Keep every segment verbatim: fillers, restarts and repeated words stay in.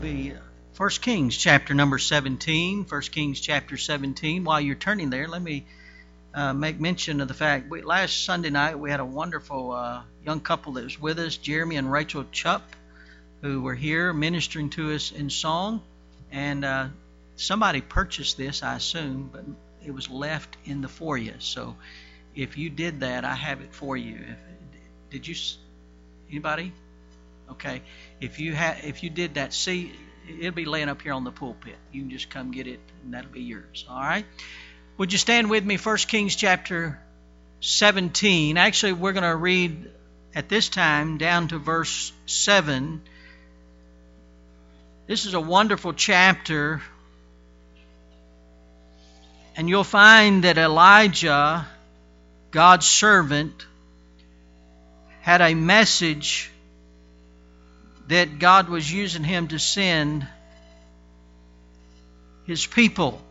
Be First Kings chapter number seventeen. First Kings chapter seventeen. While you're turning there, let me uh, make mention of the fact we, last Sunday night we had a wonderful uh, young couple that was with us, Jeremy and Rachel Chupp, who were here ministering to us in song. And uh, somebody purchased this, I assume, but it was left in the foyer. So if you did that, I have it for you. If, did you? Anybody? Okay, if you ha- if you did that, see, it'll be laying up here on the pulpit. You can just come get it, and that'll be yours. All right. Would you stand with me? First Kings chapter seventeen. Actually, we're going to read at this time down to verse seven. This is a wonderful chapter, and you'll find that Elijah, God's servant, had a message that God was using him to send his people.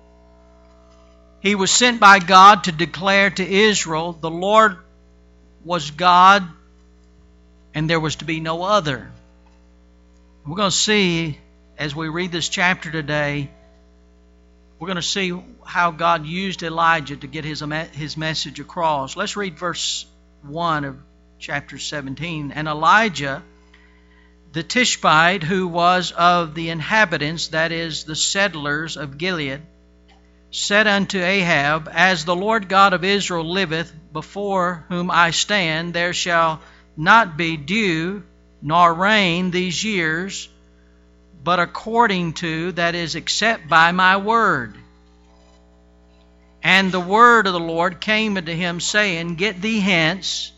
He was sent by God to declare to Israel the Lord was God and there was to be no other. We're going to see, as we read this chapter today, we're going to see how God used Elijah to get his, his message across. Let's read verse one of chapter seventeen. And Elijah, the Tishbite, who was of the inhabitants, that is, the settlers of Gilead, said unto Ahab, As the Lord God of Israel liveth, before whom I stand, there shall not be dew nor rain these years, but according to, that is, except by my word. And the word of the Lord came unto him, saying, Get thee hence,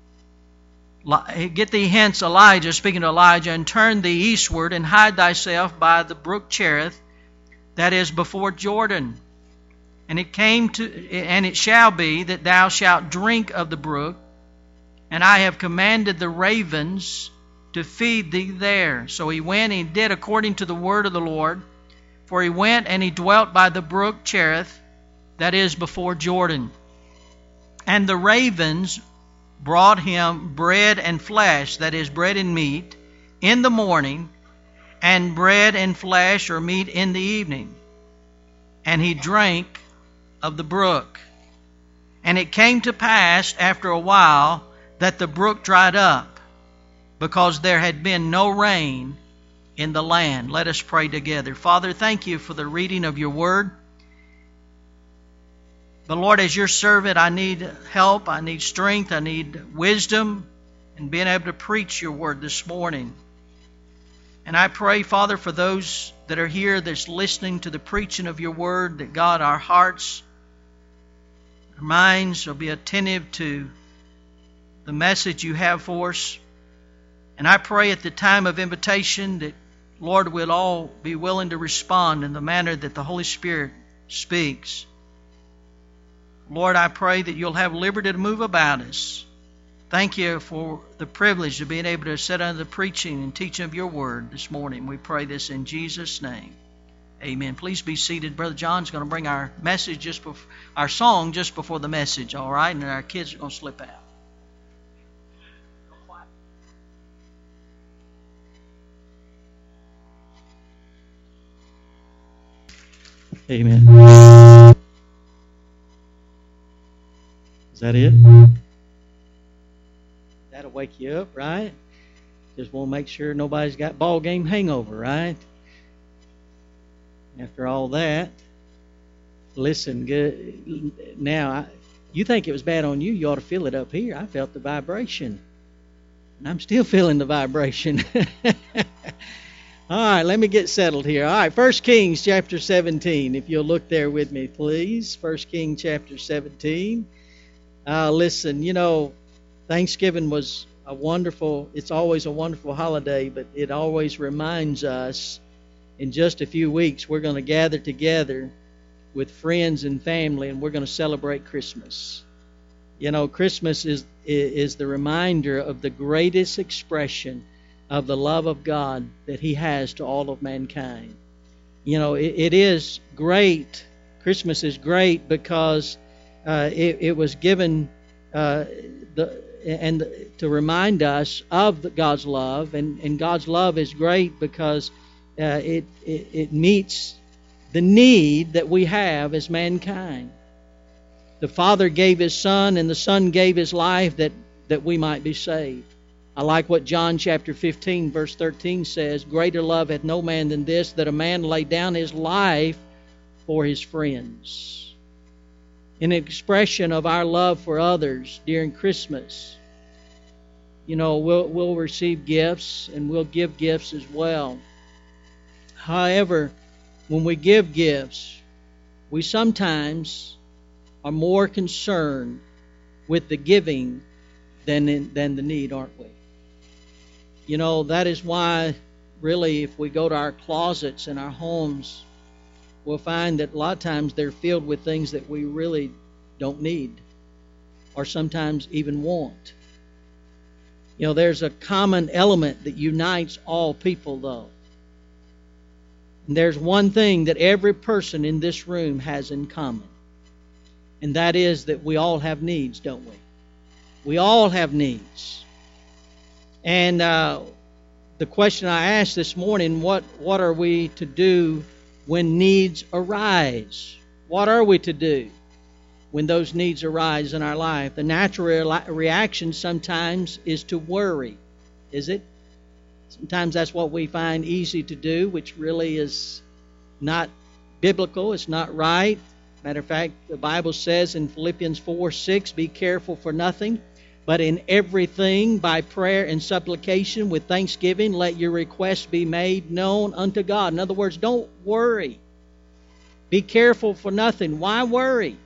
Get thee hence, Elijah, speaking to Elijah, and turn thee eastward, and hide thyself by the brook Cherith, that is before Jordan. And it came to, and it shall be that thou shalt drink of the brook, and I have commanded the ravens to feed thee there. So he went and he did according to the word of the Lord, for he went and he dwelt by the brook Cherith, that is before Jordan. And the ravens brought him bread and flesh, that is, bread and meat, in the morning, and bread and flesh or meat in the evening. And he drank of the brook. And it came to pass after a while that the brook dried up, because there had been no rain in the land. Let us pray together. Father, thank you for the reading of your word. But Lord, as your servant, I need help, I need strength, I need wisdom in being able to preach your word this morning. And I pray, Father, for those that are here that's listening to the preaching of your word, that God, our hearts, our minds will be attentive to the message you have for us. And I pray at the time of invitation that, Lord, we'll all be willing to respond in the manner that the Holy Spirit speaks. Lord, I pray that you'll have liberty to move about us. Thank you for the privilege of being able to sit under the preaching and teaching of your word this morning. We pray this in Jesus' name. Amen. Please be seated. Brother John's going to bring our message just before, our song just before the message, all right? And our kids are going to slip out. Amen. Is that it? That'll wake you up, right? Just want to make sure nobody's got ball game hangover, right? After all that, listen, good. Now, I, you think it was bad on you, you ought to feel it up here. I felt the vibration. And I'm still feeling the vibration. All right, let me get settled here. All right, First Kings chapter seventeen. If you'll look there with me, please. First Kings chapter seventeen. Uh, listen, you know, Thanksgiving was a wonderful, it's always a wonderful holiday, but it always reminds us in just a few weeks we're going to gather together with friends and family and we're going to celebrate Christmas. You know, Christmas is is the reminder of the greatest expression of the love of God that He has to all of mankind. You know, it, it is great. Christmas is great because uh, it, it was given uh, the and to remind us of God's love, and, and God's love is great because uh, it, it it meets the need that we have as mankind. The Father gave His Son, and the Son gave His life that, that we might be saved. I like what John chapter fifteen, verse thirteen says, "Greater love hath no man than this, that a man lay down his life for his friends." In expression of our love for others during Christmas, you know, we'll, we'll receive gifts and we'll give gifts as well. However, when we give gifts, we sometimes are more concerned with the giving than in, than the need, aren't we? You know, that is why, really, if we go to our closets in our homes, we'll find that a lot of times they're filled with things that we really don't need, or sometimes even want. You know, there's a common element that unites all people, though. And there's one thing that every person in this room has in common, and that is that we all have needs, don't we? We all have needs. And uh, the question I asked this morning, what, what are we to do when needs arise? What are we to do when those needs arise in our life? The natural re- reaction sometimes is to worry, is it? Sometimes that's what we find easy to do, which really is not biblical. It's not right. Matter of fact, the Bible says in Philippians four six, "Be careful for nothing, but in everything by prayer and supplication with thanksgiving let your requests be made known unto God." In other words, don't worry. Be careful for nothing. Why worry?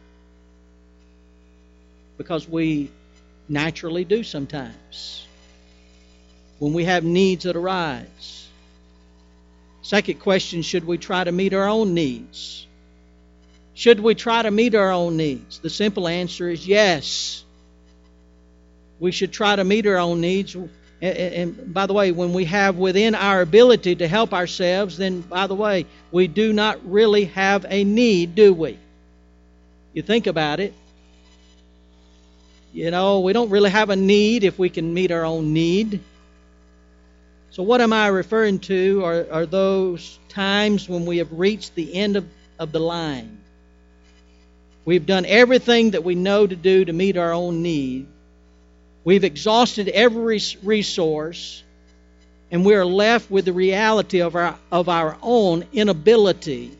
Because we naturally do sometimes when we have needs that arise. Second question, should we try to meet our own needs? Should we try to meet our own needs? The simple answer is yes. We should try to meet our own needs. And by the way, when we have within our ability to help ourselves, then by the way, we do not really have a need, do we? You think about it. You know, we don't really have a need if we can meet our own need. So what am I referring to are, are those times when we have reached the end of, of the line. We've done everything that we know to do to meet our own need. We've exhausted every resource, and we are left with the reality of our, of our own inability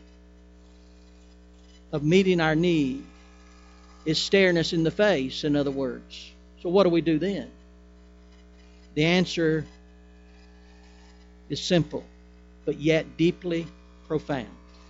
of meeting our need. It's staring us in the face, in other words. So what do we do then? The answer is simple, but yet deeply profound.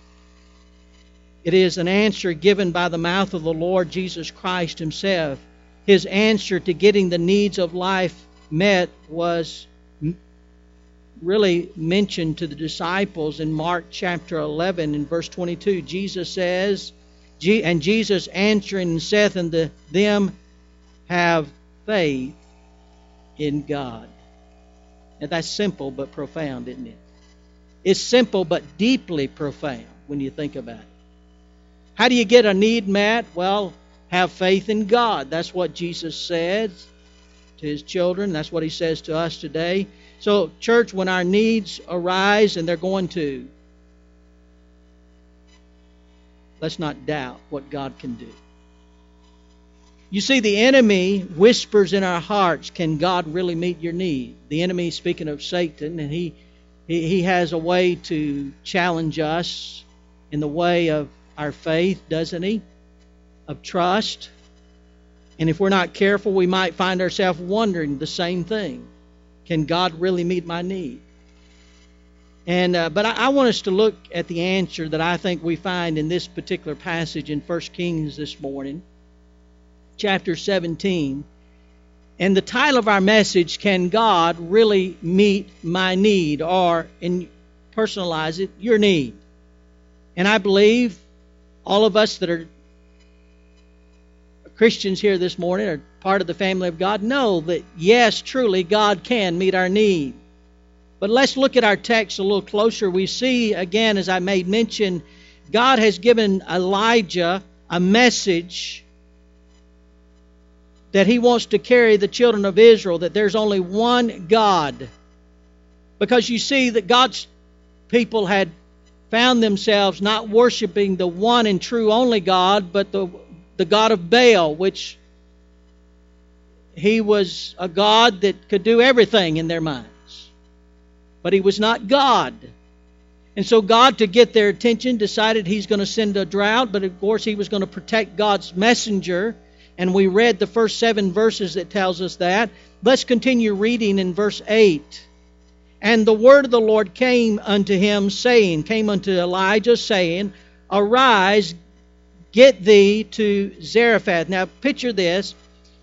It is an answer given by the mouth of the Lord Jesus Christ Himself. His answer to getting the needs of life met was really mentioned to the disciples in Mark chapter eleven in verse twenty-two. Jesus says, "And Jesus answering saith unto them, Have faith in God." And that's simple but profound, isn't it? It's simple but deeply profound when you think about it. How do you get a need met? Well, have faith in God. That's what Jesus says to His children. That's what He says to us today. So, church, when our needs arise, and they're going to, let's not doubt what God can do. You see, the enemy whispers in our hearts, can God really meet your need? The enemy, speaking of Satan, and he, he, he has a way to challenge us in the way of our faith, doesn't he? Of trust. And if we're not careful, we might find ourselves wondering the same thing. Can God really meet my need? And uh, but I, I want us to look at the answer that I think we find in this particular passage in First Kings this morning, chapter seventeen. And the title of our message, Can God Really Meet My Need? Or, and personalize it, your need. And I believe all of us that are Christians here this morning, are part of the family of God, know that yes, truly, God can meet our need. But let's look at our text a little closer. We see, again, as I made mention, God has given Elijah a message that he wants to carry the children of Israel, that there's only one God. Because you see that God's people had found themselves not worshiping the one and true only God, but the, the God of Baal, which he was a God that could do everything in their minds. But he was not God. And so God, to get their attention, decided he's going to send a drought, but of course he was going to protect God's messenger. And we read the first seven verses that tells us that. Let's continue reading in verse eight. And the word of the Lord came unto him, saying, came unto Elijah, saying, Arise, get thee to Zarephath. Now picture this.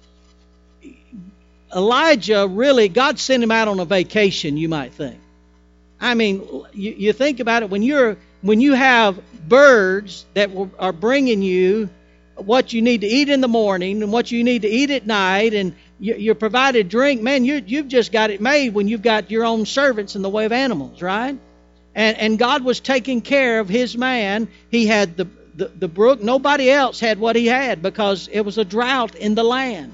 Elijah really, God sent him out on a vacation, you might think. I mean, you, you think about it, when you're when you have birds that are bringing you what you need to eat in the morning and what you need to eat at night, and you're provided drink, man, you, you've just got it made when you've got your own servants in the way of animals, right? And and God was taking care of his man. He had the, the, the brook. Nobody else had what he had because it was a drought in the land.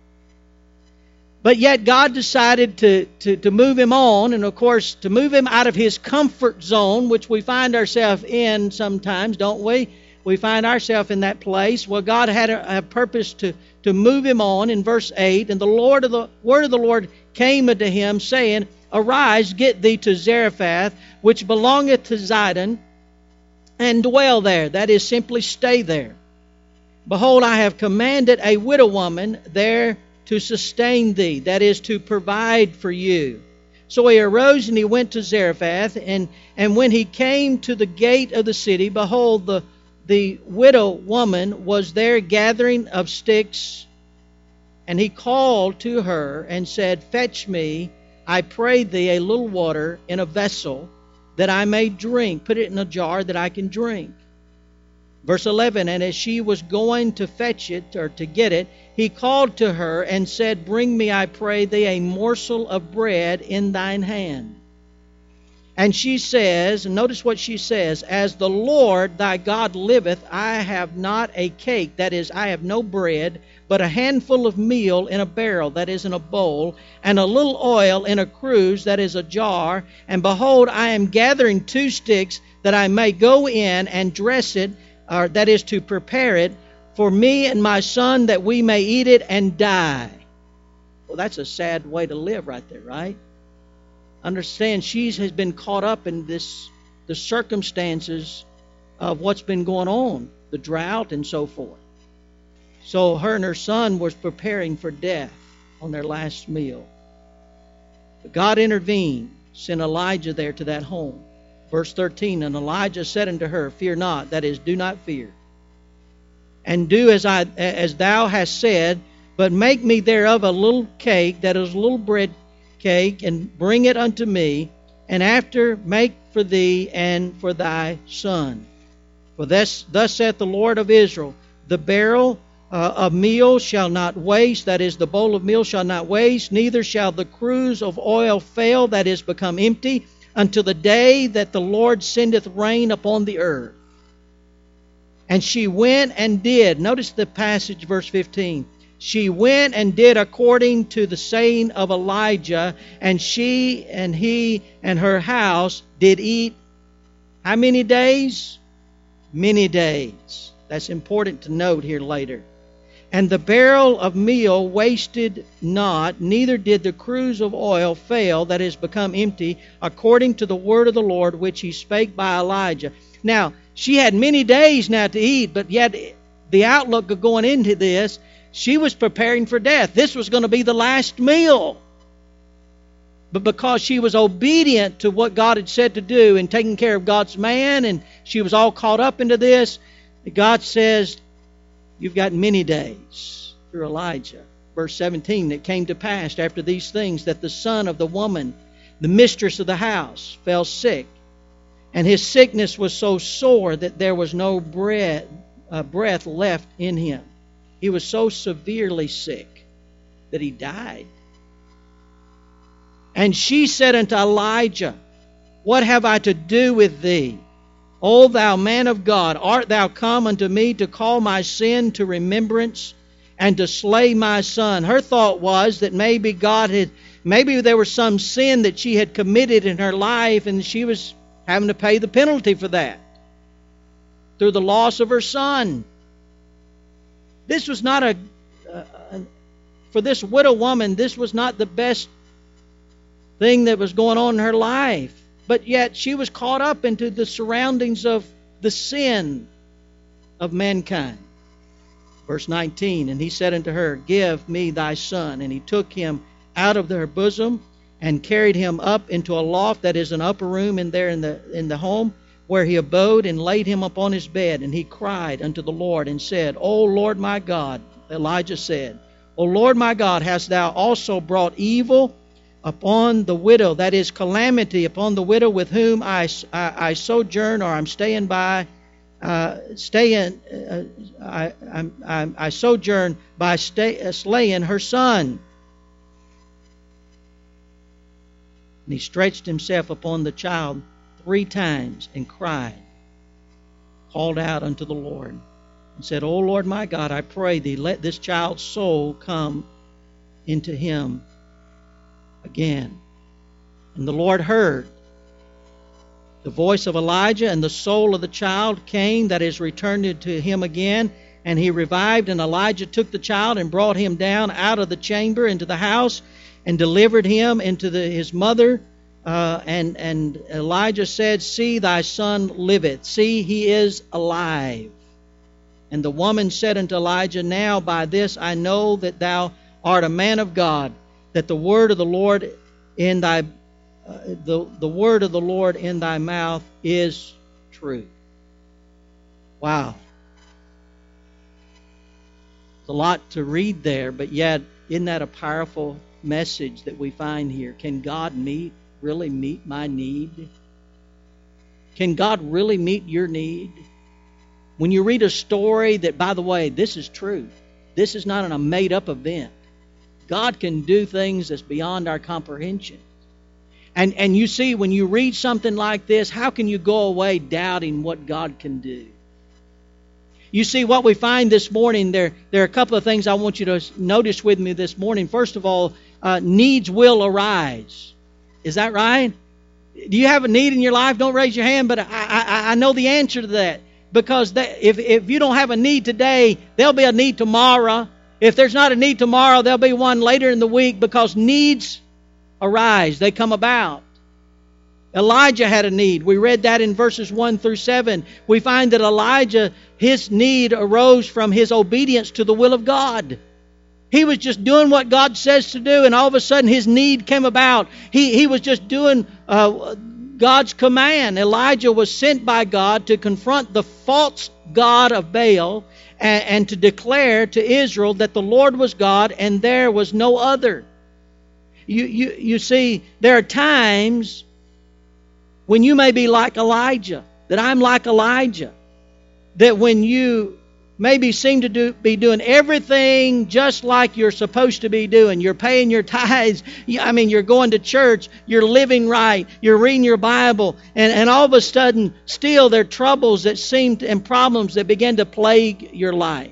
But yet God decided to, to, to move him on, and of course to move him out of his comfort zone, which we find ourselves in sometimes, don't we? We find ourselves in that place. Well, God had a, a purpose to, to move him on in verse eight. And the Lord of the word of the Lord came unto him, saying, Arise, get thee to Zarephath, which belongeth to Zidon, and dwell there. That is, simply stay there. Behold, I have commanded a widow woman there to sustain thee. That is, to provide for you. So he arose and he went to Zarephath. And, and when he came to the gate of the city, behold, the The widow woman was there gathering of sticks, and he called to her and said, Fetch me, I pray thee, a little water in a vessel, that I may drink. Put it in a jar that I can drink. Verse eleven, and as she was going to fetch it, or to get it, he called to her and said, Bring me, I pray thee, a morsel of bread in thine hand. And she says, and notice what she says, As the Lord thy God liveth, I have not a cake, that is, I have no bread, but a handful of meal in a barrel, that is, in a bowl, and a little oil in a cruse, that is, a jar. And behold, I am gathering two sticks, that I may go in and dress it, or that is, to prepare it, for me and my son, that we may eat it and die. Well, that's a sad way to live right there, right? Understand, she has been caught up in this, the circumstances of what's been going on, the drought and so forth. So her and her son was preparing for death on their last meal. But God intervened, sent Elijah there to that home. Verse thirteen, and Elijah said unto her, Fear not, that is, do not fear. And do as I as thou hast said, but make me thereof a little cake, that is, a little bread cake, and bring it unto me, and after make for thee and for thy son. For thus, thus saith the Lord of Israel, the barrel uh, of meal shall not waste, that is, the bowl of meal shall not waste, neither shall the cruse of oil fail, that is, become empty, until the day that the Lord sendeth rain upon the earth. And she went and did, notice the passage, verse fifteen, she went and did according to the saying of Elijah, and she and he and her house did eat how many days? Many days. That's important to note here later. And the barrel of meal wasted not, neither did the cruse of oil fail, that is, become empty, according to the word of the Lord which he spake by Elijah. Now, she had many days now to eat, but yet the outlook of going into this, she was preparing for death. This was going to be the last meal. But because she was obedient to what God had said to do and taking care of God's man, and she was all caught up into this, God says, you've got many days through Elijah. Verse seventeen, it came to pass after these things that the son of the woman, the mistress of the house, fell sick. And his sickness was so sore that there was no breath, uh, breath left in him. He was so severely sick that he died. And she said unto Elijah, What have I to do with thee, O thou man of God? Art thou come unto me to call my sin to remembrance and to slay my son? Her thought was that maybe God had, maybe there was some sin that she had committed in her life, and she was having to pay the penalty for that through the loss of her son. This was not a, a for this widow woman, this was not the best thing that was going on in her life. But yet she was caught up into the surroundings of the sin of mankind. Verse nineteen, and he said unto her, give me thy son. And he took him out of her bosom and carried him up into a loft that is an upper room in there in the in the home, where he abode, and laid him upon his bed. And he cried unto the Lord and said, O Lord my God, Elijah said, O Lord my God, hast thou also brought evil upon the widow, that is calamity upon the widow with whom I, I, I sojourn, or I'm staying by, uh, staying, uh, I, I, I, I sojourn by stay, uh, slaying her son. And he stretched himself upon the child three times and cried, called out unto the Lord, and said, O Lord my God, I pray thee, let this child's soul come into him again. And the Lord heard the voice of Elijah, and the soul of the child came, that is, returned to him again. And he revived, and Elijah took the child and brought him down out of the chamber into the house, and delivered him into the, his mother. Uh, and, and Elijah said, see, thy son liveth. See, he is alive. And the woman said unto Elijah, now by this I know that thou art a man of God, that the word of the Lord in thy uh, the, the word of the Lord in thy mouth is true. Wow. There's a lot to read there, but yet isn't that a powerful message that we find here? Can God meet, really meet my need? Can God really meet your need? When you read a story that, by the way, this is true. This is not a made-up event. God can do things that's beyond our comprehension. And, and you see, when you read something like this, how can you go away doubting what God can do? You see, what we find this morning, there, there are a couple of things I want you to notice with me this morning. First of all, uh, needs will arise. Is that right? Do you have a need in your life? Don't raise your hand, but I, I, I know the answer to that. Because that, if, if you don't have a need today, there'll be a need tomorrow. If there's not a need tomorrow, there'll be one later in the week, because needs arise. They come about. Elijah had a need. We read that in verses one through seven. We find that Elijah, his need arose from his obedience to the will of God. He was just doing what God says to do, and all of a sudden his need came about. He, he was just doing uh, God's command. Elijah was sent by God to confront the false god of Baal and, and to declare to Israel that the Lord was God and there was no other. You, you, you see, there are times when you may be like Elijah, that I'm like Elijah, that when you maybe seem to do, be doing everything just like you're supposed to be doing. You're paying your tithes. I mean, you're going to church. You're living right. You're reading your Bible. And, and all of a sudden, still there are troubles that seem to, and problems that begin to plague your life.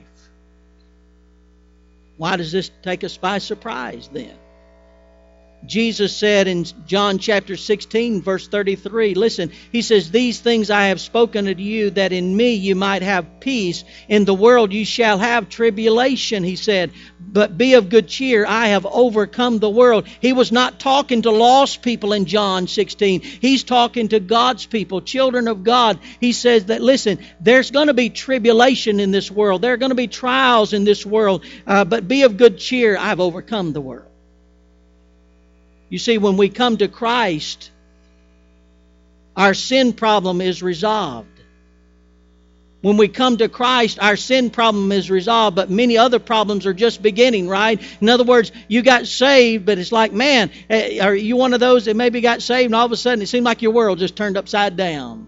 Why does this take us by surprise then? Jesus said in John chapter sixteen, verse thirty-three, listen, he says, these things I have spoken unto you, that in me you might have peace. In the world you shall have tribulation, he said, but be of good cheer, I have overcome the world. He was not talking to lost people in John sixteen. He's talking to God's people, children of God. He says that, listen, there's going to be tribulation in this world. There are going to be trials in this world, uh, but be of good cheer, I've overcome the world. You see, when we come to Christ, our sin problem is resolved. When we come to Christ, our sin problem is resolved, but many other problems are just beginning, right? In other words, you got saved, but it's like, man, are you one of those that maybe got saved and all of a sudden it seemed like your world just turned upside down?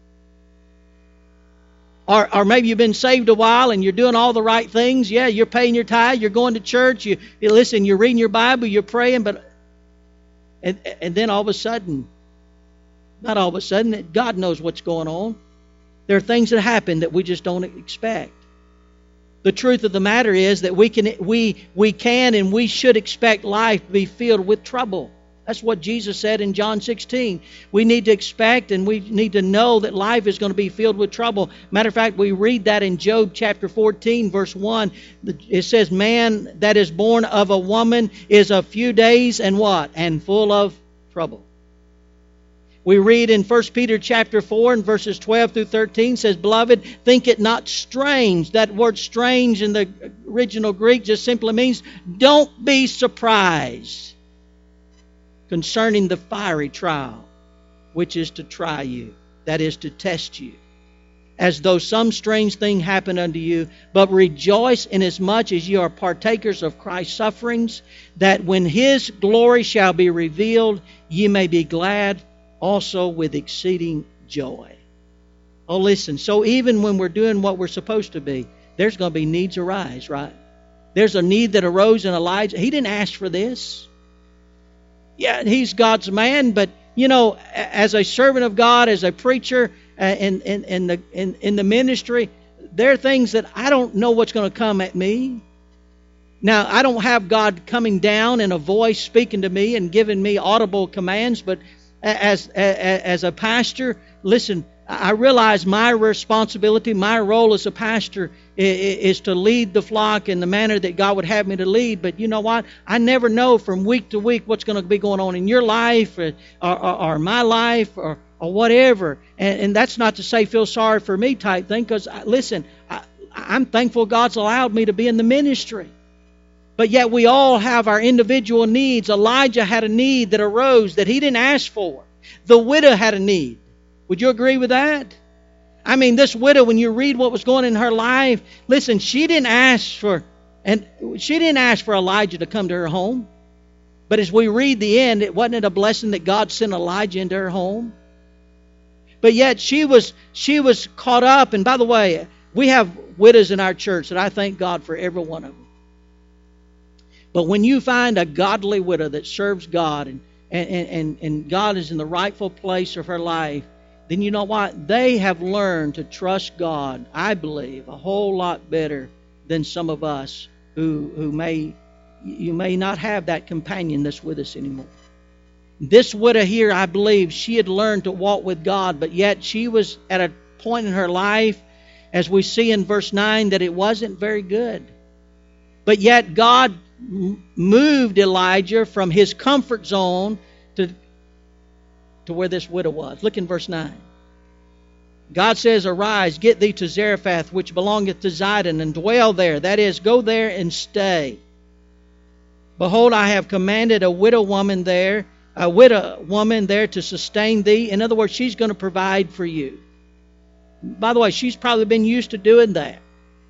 Or, or maybe you've been saved a while and you're doing all the right things. Yeah, you're paying your tithe, you're going to church, you, you listen, you're reading your Bible, you're praying, but And, and then all of a sudden, not all of a sudden, God knows what's going on. There are things that happen that we just don't expect. The truth of the matter is that we can, we, we can and we should expect life to be filled with trouble. That's what Jesus said in John sixteen. We need to expect and we need to know that life is going to be filled with trouble. Matter of fact, we read that in Job chapter fourteen, verse one. It says, man that is born of a woman is a few days and what? And full of trouble. We read in First Peter chapter four and verses twelve through thirteen, says, beloved, think it not strange. That word strange in the original Greek just simply means don't be surprised concerning the fiery trial, which is to try you, that is to test you, as though some strange thing happened unto you. But rejoice inasmuch as ye are partakers of Christ's sufferings, that when His glory shall be revealed, ye may be glad also with exceeding joy. Oh, listen, so even when we're doing what we're supposed to be, there's going to be needs arise, right? There's a need that arose in Elijah. He didn't ask for this. Yeah, he's God's man, but, you know, as a servant of God, as a preacher uh, in, in, in, the, in, in the ministry, there are things that I don't know what's going to come at me. Now, I don't have God coming down in a voice speaking to me and giving me audible commands, but as, as, as a pastor, listen, I realize my responsibility, my role as a pastor is to lead the flock in the manner that God would have me to lead. But you know what? I never know from week to week what's going to be going on in your life or, or, or my life or, or whatever. And, and that's not to say feel sorry for me type thing, because, listen, I, I'm thankful God's allowed me to be in the ministry. But yet we all have our individual needs. Elijah had a need that arose that he didn't ask for. The widow had a need. Would you agree with that? I mean, this widow, when you read what was going on in her life, listen, she didn't ask for, and she didn't ask for Elijah to come to her home. But as we read the end, it wasn't it a blessing that God sent Elijah into her home? But yet she was she was caught up. And by the way, we have widows in our church that I thank God for every one of them. But when you find a godly widow that serves God and and, and, and God is in the rightful place of her life, then you know what? They have learned to trust God, I believe, a whole lot better than some of us who who may you may not have that companion that's with us anymore. This widow here, I believe, she had learned to walk with God, but yet she was at a point in her life, as we see in verse nine, that it wasn't very good. But yet God moved Elijah from his comfort zone to, to where this widow was. Look in verse nine. God says, arise, get thee to Zarephath, which belongeth to Zidon, and dwell there. That is, go there and stay. Behold, I have commanded a widow woman there, a widow woman there to sustain thee. In other words, she's going to provide for you. By the way, she's probably been used to doing that.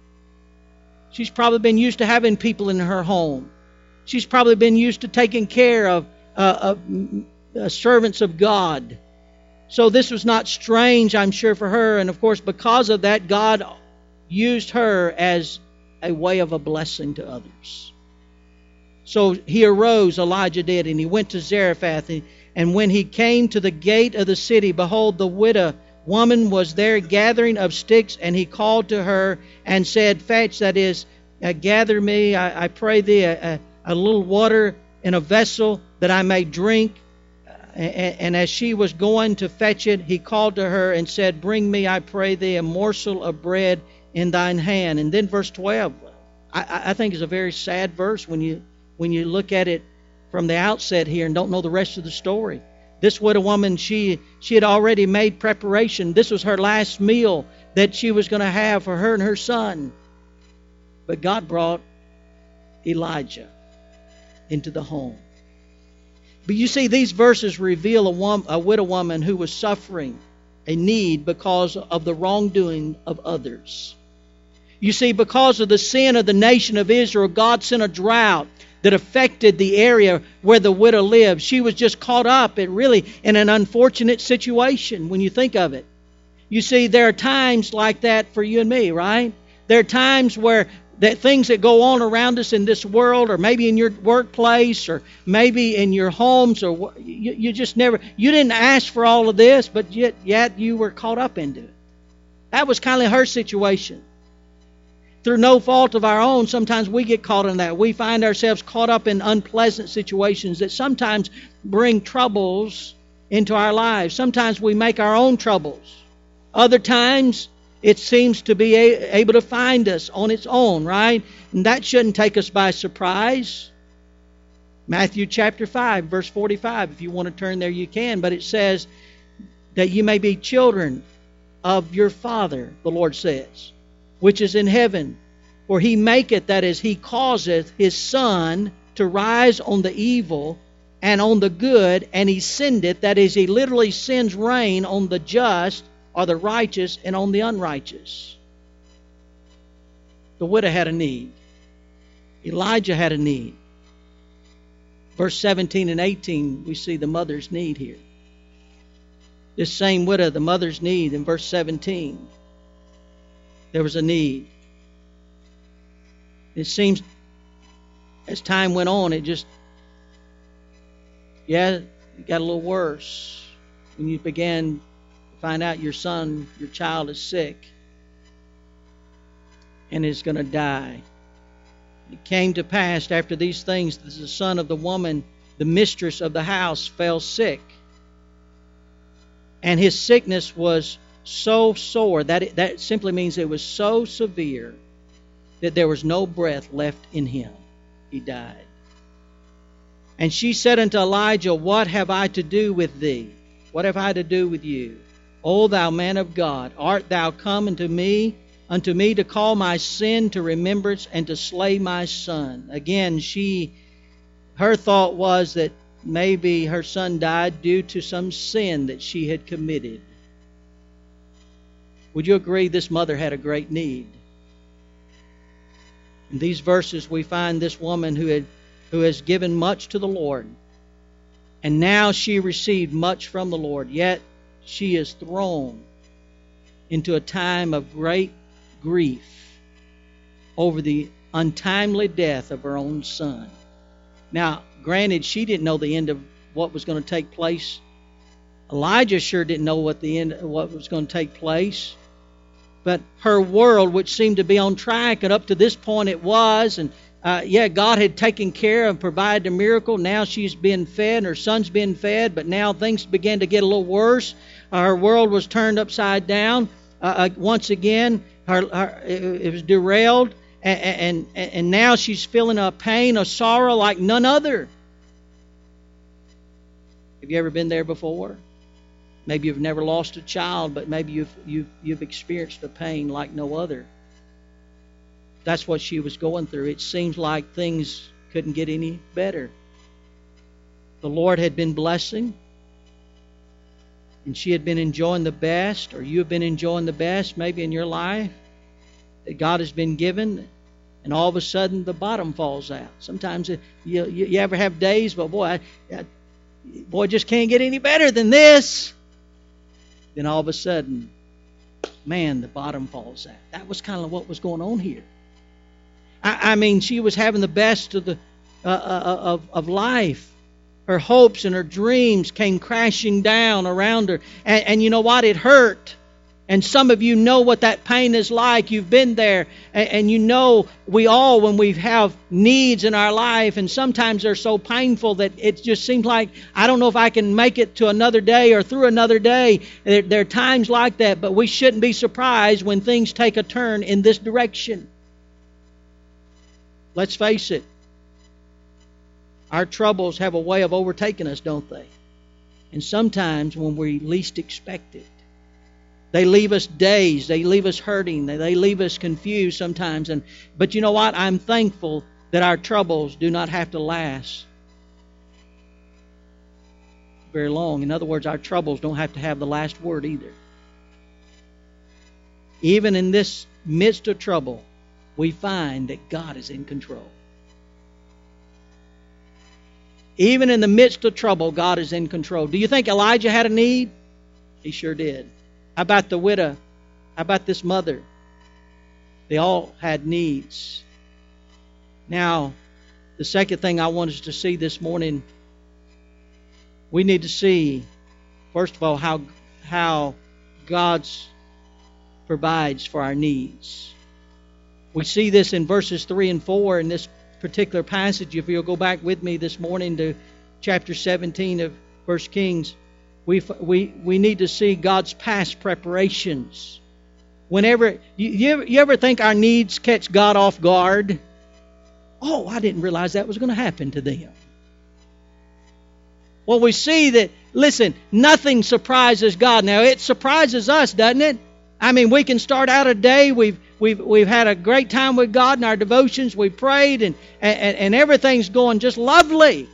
She's probably been used to having people in her home. She's probably been used to taking care of, uh, of uh, servants of God. So this was not strange, I'm sure, for her. And of course, because of that, God used her as a way of a blessing to others. So he arose, Elijah did, and he went to Zarephath. And when he came to the gate of the city, behold, the widow woman was there gathering of sticks, and he called to her and said, fetch, that is, uh, gather me, I, I pray thee, a, a, a little water in a vessel that I may drink. Uh, and, and as she was going to fetch it, he called to her and said, bring me, I pray thee, a morsel of bread in thine hand. And then verse twelve, I, I think is a very sad verse when you when you look at it from the outset here and don't know the rest of the story. This widow woman, she she had already made preparation. This was her last meal that she was going to have for her and her son. But God brought Elijah into the home. But you see, these verses reveal a, woman, a widow woman who was suffering a need because of the wrongdoing of others. You see, because of the sin of the nation of Israel, God sent a drought that affected the area where the widow lived. She was just caught up in really in an unfortunate situation when you think of it. You see, there are times like that for you and me, right? There are times where that things that go on around us in this world, or maybe in your workplace, or maybe in your homes, or you, you just never, you didn't ask for all of this, but yet, yet you were caught up into it. That was kind of her situation. through no fault of our own, sometimes we get caught in that. We find ourselves caught up in unpleasant situations that sometimes bring troubles into our lives. Sometimes we make our own troubles. Other times, it seems to be a- able to find us on its own, right? And that shouldn't take us by surprise. Matthew chapter five, verse forty-five. If you want to turn there, you can. But it says that you may be children of your Father, the Lord says, which is in heaven. For He maketh, that is, He causeth His sun to rise on the evil and on the good, and He sendeth, that is, He literally sends rain on the just or the righteous and on the unrighteous. The widow had a need. Elijah had a need. Verse seventeen and eighteen, we see the mother's need here. This same widow, the mother's need in verse seventeen. There was a need. It seems as time went on, it just, yeah, it got a little worse. When you began to find out your son, your child is sick and is going to die. It came to pass after these things that the son of the woman, the mistress of the house, fell sick. And his sickness was so sore, that it, that simply means it was so severe that there was no breath left in him. He died. And she said unto Elijah, What have I to do with thee? What have I to do with you? O thou man of God, art thou come unto me, unto me to call my sin to remembrance and to slay my son? Again, she, her thought was that maybe her son died due to some sin that she had committed. Would you agree this mother had a great need? In these verses we find this woman who had who has given much to the Lord, and now she received much from the Lord, yet she is thrown into a time of great grief over the untimely death of her own son. Now, granted, she didn't know the end of what was going to take place. Elijah sure didn't know what the end, what was going to take place. But her world, which seemed to be on track, and up to this point it was, and uh, yeah, God had taken care and provided a miracle. Now she's being fed, and her son's being fed, but now things began to get a little worse. Uh, her world was turned upside down. Uh, uh, once again, her, her it, it was derailed, and, and, and now she's feeling a pain, a sorrow like none other. Have you ever been there before? Maybe you've never lost a child, but maybe you've, you've, you've experienced a pain like no other. That's what she was going through. It seems like things couldn't get any better. The Lord had been blessing, and she had been enjoying the best, or you have been enjoying the best maybe in your life that God has been given, and all of a sudden the bottom falls out. Sometimes you, you, you ever have days, but boy, I, I, boy, just can't get any better than this. Then all of a sudden, man, the bottom falls out. That was kind of what was going on here. I, I mean, she was having the best of the uh, uh, of of life. Her hopes and her dreams came crashing down around her, and, and you know what? It hurt. And some of you know what that pain is like. You've been there, and, and you know we all, when we have needs in our life, and sometimes they're so painful that it just seems like, I don't know if I can make it to another day or through another day. There, there are times like that, but we shouldn't be surprised when things take a turn in this direction. Let's face it. Our troubles have a way of overtaking us, don't they? And sometimes when we least expect it. They leave us dazed. They leave us hurting. They, they leave us confused sometimes. And but you know what? I'm thankful that our troubles do not have to last very long. In other words, our troubles don't have to have the last word either. Even in this midst of trouble, we find that God is in control. Even in the midst of trouble, God is in control. Do you think Elijah had a need? He sure did. How about the widow? How about this mother? They all had needs. Now, the second thing I want us to see this morning, we need to see, first of all, how, how God provides for our needs. We see this in verses three and four in this particular passage. If you'll go back with me this morning to chapter seventeen of First Kings, we we we need to see God's past preparations. Whenever you, you, ever, you ever think our needs catch God off guard? Oh, I didn't realize that was going to happen to them. Well, we see that, listen, nothing surprises God. Now, it surprises us, doesn't it? I mean, we can start out a day, we've we've we've had a great time with God in our devotions, we prayed, and, and, and everything's going just lovely.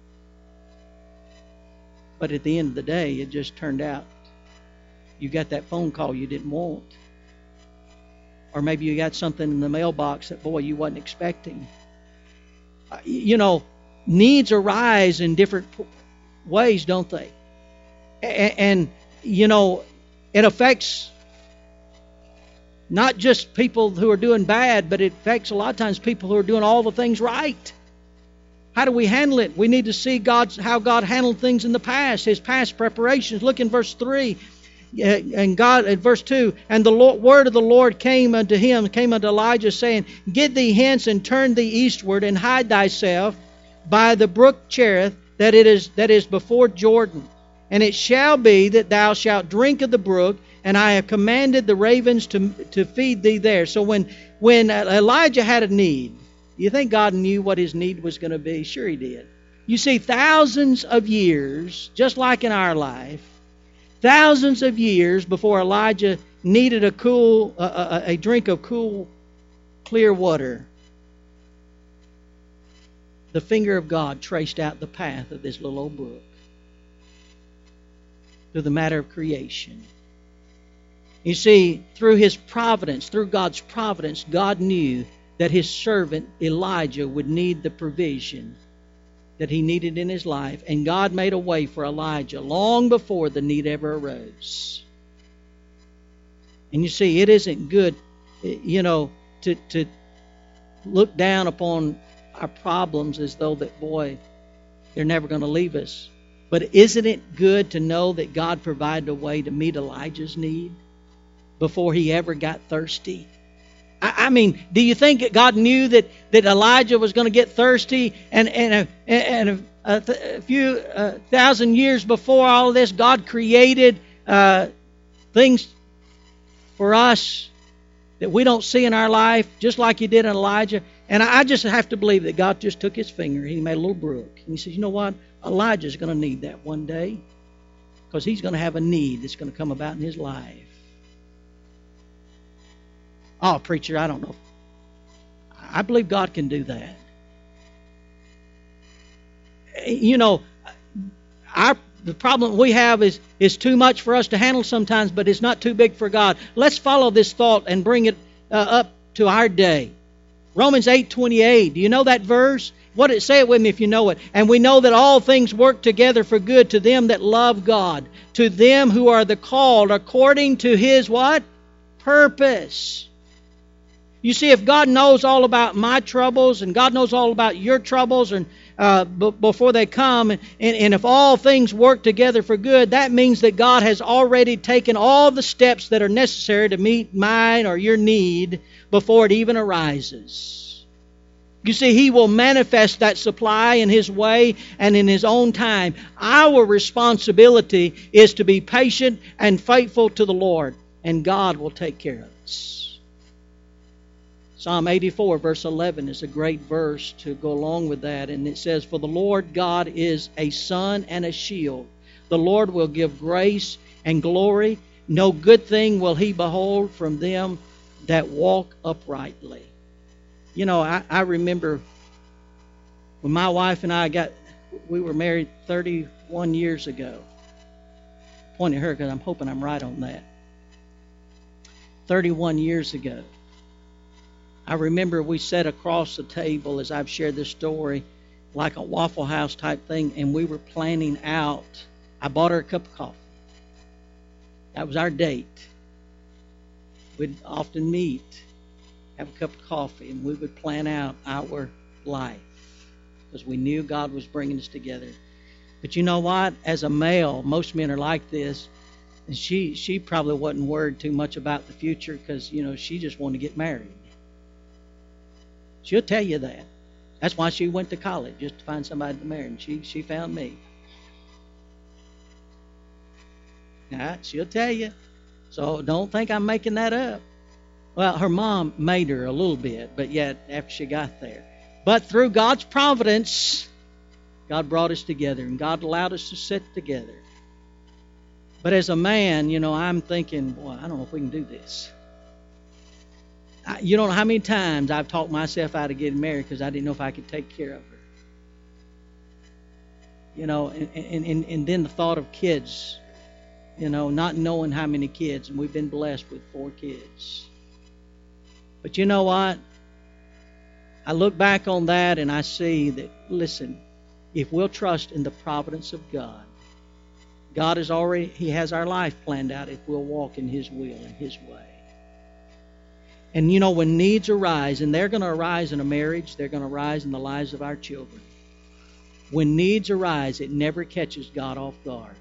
But at the end of the day, it just turned out you got that phone call you didn't want. Or maybe you got something in the mailbox that, boy, you wasn't expecting. You know, needs arise in different ways, don't they? And, and you know, it affects not just people who are doing bad, but it affects a lot of times people who are doing all the things right. How do we handle it? We need to see God's, how God handled things in the past, His past preparations. Look in verse three. And God, at verse two, and the Lord, word of the Lord came unto him, came unto Elijah, saying, Get thee hence and turn thee eastward, and hide thyself by the brook Cherith, that it is that is before Jordan. And it shall be that thou shalt drink of the brook, and I have commanded the ravens to to feed thee there. So when when Elijah had a need, you think God knew what his need was going to be? Sure He did. You see, thousands of years, just like in our life, thousands of years before Elijah needed a cool, uh, a, a drink of cool, clear water, the finger of God traced out the path of this little old brook to the matter of creation. You see, through His providence, through God's providence, God knew that His servant Elijah would need the provision that he needed in his life, and God made a way for Elijah long before the need ever arose. And you see, it isn't good, you know, to to look down upon our problems as though that, boy, they're never going to leave us. But isn't it good to know that God provided a way to meet Elijah's need before he ever got thirsty? I, I mean, do you think that God knew that, that Elijah was going to get thirsty, and and a, and a, a, th- a few uh, thousand years before all of this, God created uh, things for us that we don't see in our life, just like He did in Elijah? And I just have to believe that God just took His finger, He made a little brook, and He says, you know what? Elijah's going to need that one day, because he's going to have a need that's going to come about in his life. Oh, preacher, I don't know. I believe God can do that. You know, our the problem we have is, is too much for us to handle sometimes, but it's not too big for God. Let's follow this thought and bring it uh, up to our day. Romans eight twenty-eight. Do you know that verse? What it say it with me if you know it. And we know that all things work together for good to them that love God, to them who are the called according to His what? Purpose. You see, if God knows all about my troubles, and God knows all about your troubles, and uh, b- before they come, and, and if all things work together for good, that means that God has already taken all the steps that are necessary to meet mine or your need before it even arises. You see, He will manifest that supply in His way and in His own time. Our responsibility is to be patient and faithful to the Lord, and God will take care of us. Psalm eighty-four, verse eleven is a great verse to go along with that, and it says, For the Lord God is a sun and a shield. The Lord will give grace and glory. No good thing will He behold from them that walk uprightly. You know, I, I remember when my wife and I got, we were married thirty-one years ago. Point at her because I'm hoping I'm right on that. thirty-one years ago. I remember we sat across the table, as I've shared this story, like a Waffle House type thing, and we were planning out. I bought her a cup of coffee. That was our date. We'd often meet, have a cup of coffee, and we would plan out our life because we knew God was bringing us together. But you know what? As a male, most men are like this, and she she probably wasn't worried too much about the future because, you know, she just wanted to get married. She'll tell you that. That's why she went to college, just to find somebody to marry. And she, she found me. All right, she'll tell you. So don't think I'm making that up. Well, her mom made her a little bit, but yet after she got there. But through God's providence, God brought us together, and God allowed us to sit together. But as a man, you know, I'm thinking, boy, I don't know if we can do this. I, you don't know how many times I've talked myself out of getting married because I didn't know if I could take care of her. You know, and, and, and, and then the thought of kids, you know, not knowing how many kids, and we've been blessed with four kids. But you know what? I look back on that and I see that, listen, if we'll trust in the providence of God, God is already, He has our life planned out if we'll walk in His will and His way. And you know, when needs arise, and they're going to arise in a marriage, they're going to arise in the lives of our children. When needs arise, it never catches God off guard.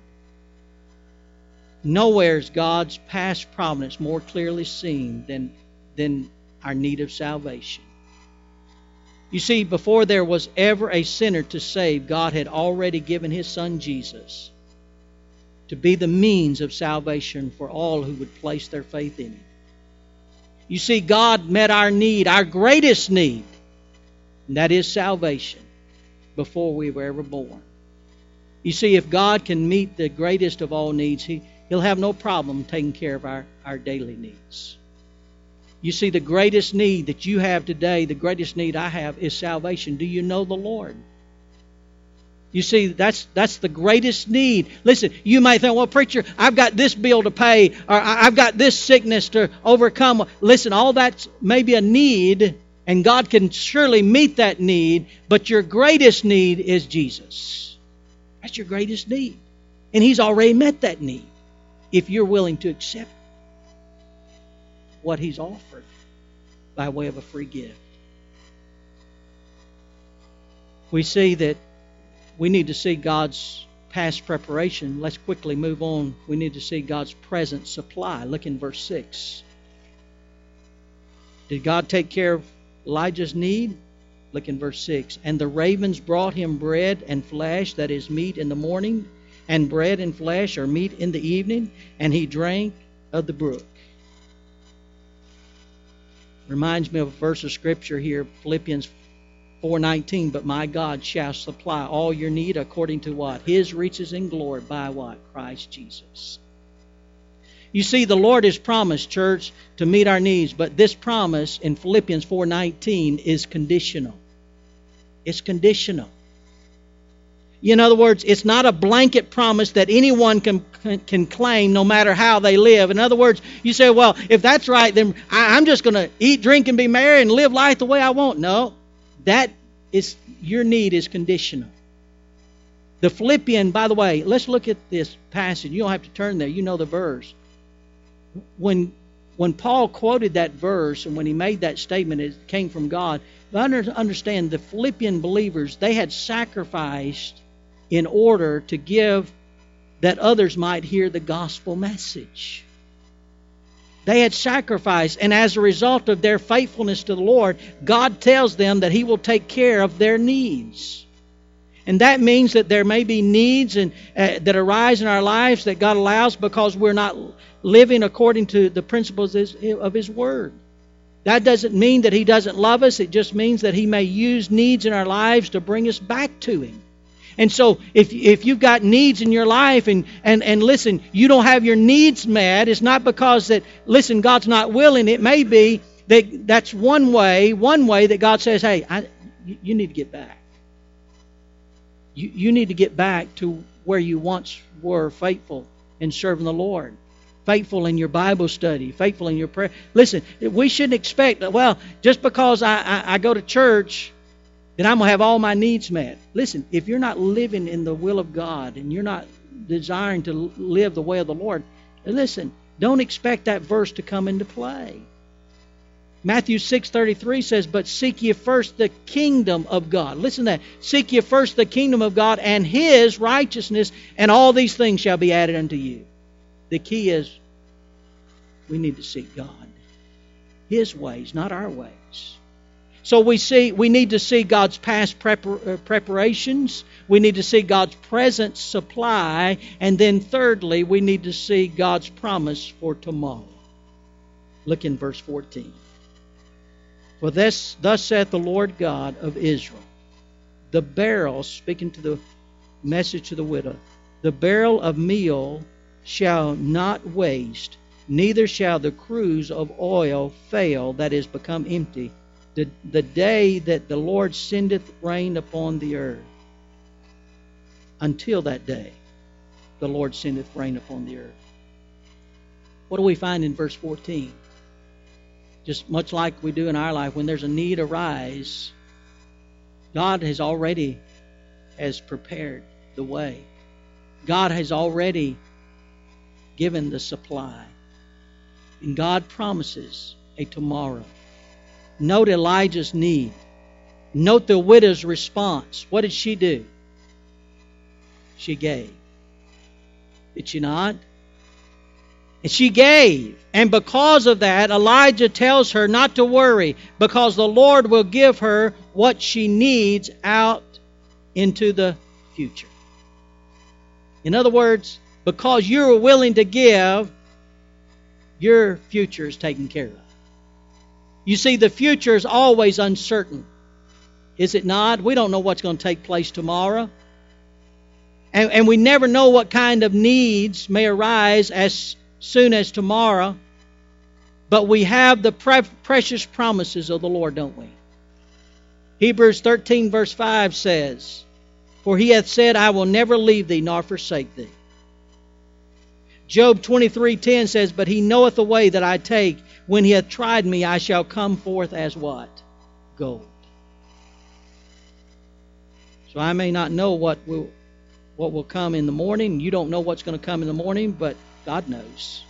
Nowhere is God's past providence more clearly seen than, than our need of salvation. You see, before there was ever a sinner to save, God had already given His Son Jesus to be the means of salvation for all who would place their faith in Him. You see, God met our need, our greatest need, and that is salvation, before we were ever born. You see, if God can meet the greatest of all needs, He, He'll have no problem taking care of our, our daily needs. You see, the greatest need that you have today, the greatest need I have is salvation. Do you know the Lord? You see, that's that's the greatest need. Listen, you may think, well, preacher, I've got this bill to pay, or I've got this sickness to overcome. Listen, all that's maybe a need, and God can surely meet that need, but your greatest need is Jesus. That's your greatest need. And He's already met that need if you're willing to accept what He's offered by way of a free gift. We see that we need to see God's past preparation. Let's quickly move on. We need to see God's present supply. Look in verse six. Did God take care of Elijah's need? Look in verse six. And the ravens brought him bread and flesh, that is meat in the morning, and bread and flesh, or meat in the evening, and he drank of the brook. Reminds me of a verse of Scripture here, Philippians four nineteen. But my God shall supply all your need according to what? His riches in glory by what? Christ Jesus. You see, the Lord has promised, church, to meet our needs, but this promise in Philippians four nineteen is conditional. It's conditional. In other words, it's not a blanket promise that anyone can, can, can claim no matter how they live. In other words, you say, well, if that's right, then I, I'm just going to eat, drink, and be merry and live life the way I want. No, that is, your need is conditional. The Philippian, by the way, let's look at this passage. You don't have to turn there. You know the verse. When, when Paul quoted that verse and when he made that statement, it came from God. But understand, the Philippian believers, they had sacrificed in order to give that others might hear the gospel message. They had sacrificed, and as a result of their faithfulness to the Lord, God tells them that He will take care of their needs. And that means that there may be needs and, uh, that arise in our lives that God allows because we're not living according to the principles of His Word. That doesn't mean that He doesn't love us. It just means that He may use needs in our lives to bring us back to Him. And so if if you've got needs in your life and, and, and listen, you don't have your needs met, it's not because that, listen, God's not willing. It may be that that's one way, one way that God says, hey, I, you, you need to get back. You, you need to get back to where you once were faithful in serving the Lord. Faithful in your Bible study, faithful in your prayer. Listen, we shouldn't expect that, well, just because I, I, I go to church, then I'm going to have all my needs met. Listen, if you're not living in the will of God and you're not desiring to live the way of the Lord, listen, don't expect that verse to come into play. Matthew six thirty-three says, but seek ye first the kingdom of God. Listen to that. Seek ye first the kingdom of God and His righteousness, and all these things shall be added unto you. The key is we need to seek God. His ways, not our ways. So we see we need to see God's past prepar- uh, preparations. We need to see God's present supply. And then thirdly, we need to see God's promise for tomorrow. Look in verse fourteen. For this, thus saith the Lord God of Israel, the barrel, speaking to the message to the widow, the barrel of meal shall not waste, neither shall the cruse of oil fail, that is, become empty, the, the day that the Lord sendeth rain upon the earth. Until that day, the Lord sendeth rain upon the earth. What do we find in verse fourteen? Just much like we do in our life, when there's a need arise, God has already has prepared the way. God has already given the supply. And God promises a tomorrow. Note Elijah's need. Note the widow's response. What did she do? She gave. Did she not? And she gave. And because of that, Elijah tells her not to worry, because the Lord will give her what she needs out into the future. In other words, because you're willing to give, your future is taken care of. You see, the future is always uncertain. Is it not? We don't know what's going to take place tomorrow. And, and we never know what kind of needs may arise as soon as tomorrow. But we have the pre- precious promises of the Lord, don't we? Hebrews thirteen verse five says, For he hath said, I will never leave thee nor forsake thee. Job twenty-three ten says, But he knoweth the way that I take. When he hath tried me, I shall come forth as what? Gold. So I may not know what will, what will come in the morning. You don't know what's going to come in the morning, but God knows.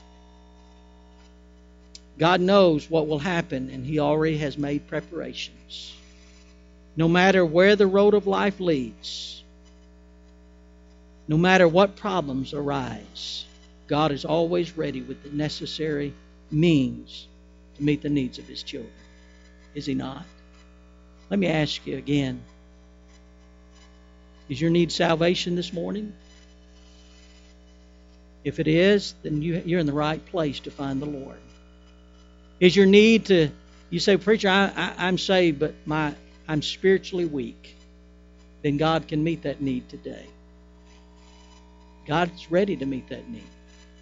God knows what will happen, and He already has made preparations. No matter where the road of life leads, no matter what problems arise, God is always ready with the necessary means to meet the needs of His children. Is He not? Let me ask you again. Is your need salvation this morning? If it is, then you, you're in the right place to find the Lord. Is your need to, you say, Preacher, I, I, I'm saved, but my I'm spiritually weak. Then God can meet that need today. God's ready to meet that need.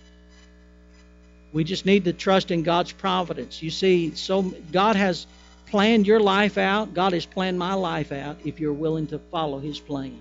We just need to trust in God's providence. You see, so God has planned your life out. God has planned my life out if you're willing to follow His plan.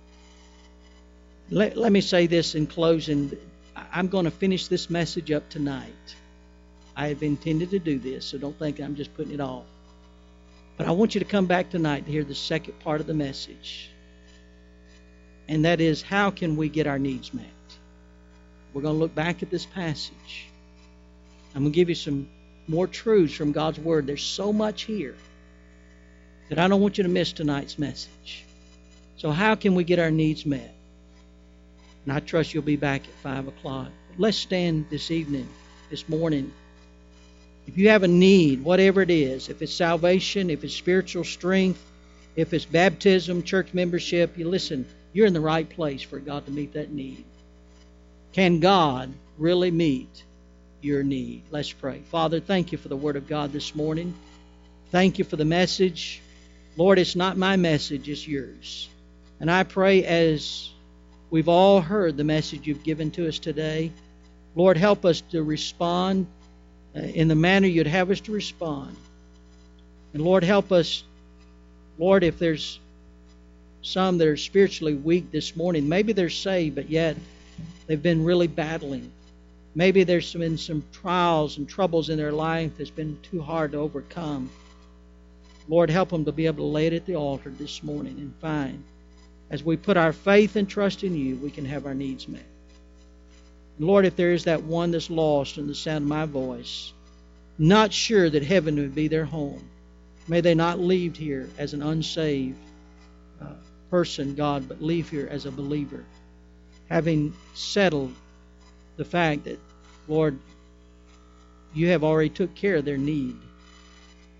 Let, let me say this in closing. I'm going to finish this message up tonight. I have intended to do this, so don't think I'm just putting it off. But I want you to come back tonight to hear the second part of the message. And that is, how can we get our needs met? We're going to look back at this passage. I'm going to give you some more truths from God's Word. There's so much here that I don't want you to miss tonight's message. So how can we get our needs met? And I trust you'll be back at five o'clock. Let's stand this evening, this morning. If you have a need, whatever it is, if it's salvation, if it's spiritual strength, if it's baptism, church membership, you listen, you're in the right place for God to meet that need. Can God really meet your need? Let's pray. Father, thank you for the Word of God this morning. Thank you for the message. Lord, it's not my message, it's yours. And I pray as we've all heard the message you've given to us today, Lord, help us to respond in the manner you'd have us to respond. And Lord, help us, Lord, if there's some that are spiritually weak this morning, maybe they're saved, but yet they've been really battling. Maybe there's been some trials and troubles in their life that's been too hard to overcome. Lord, help them to be able to lay it at the altar this morning and find, as we put our faith and trust in you, we can have our needs met. And Lord, if there is that one that's lost in the sound of my voice, not sure that heaven would be their home, may they not leave here as an unsaved uh, person, God, but leave here as a believer, having settled the fact that, Lord, you have already took care of their need.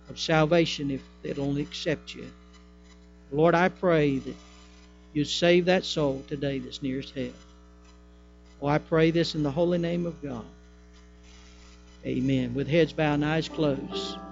of salvation if they'll only accept you. Lord, I pray that you'd save that soul today that's nearest hell. Oh, I pray this in the holy name of God. Amen. With heads bowed and eyes closed.